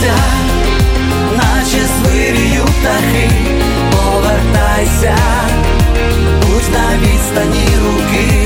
повертайся, наче звирію птахи, повертайся, будь на відстані руки.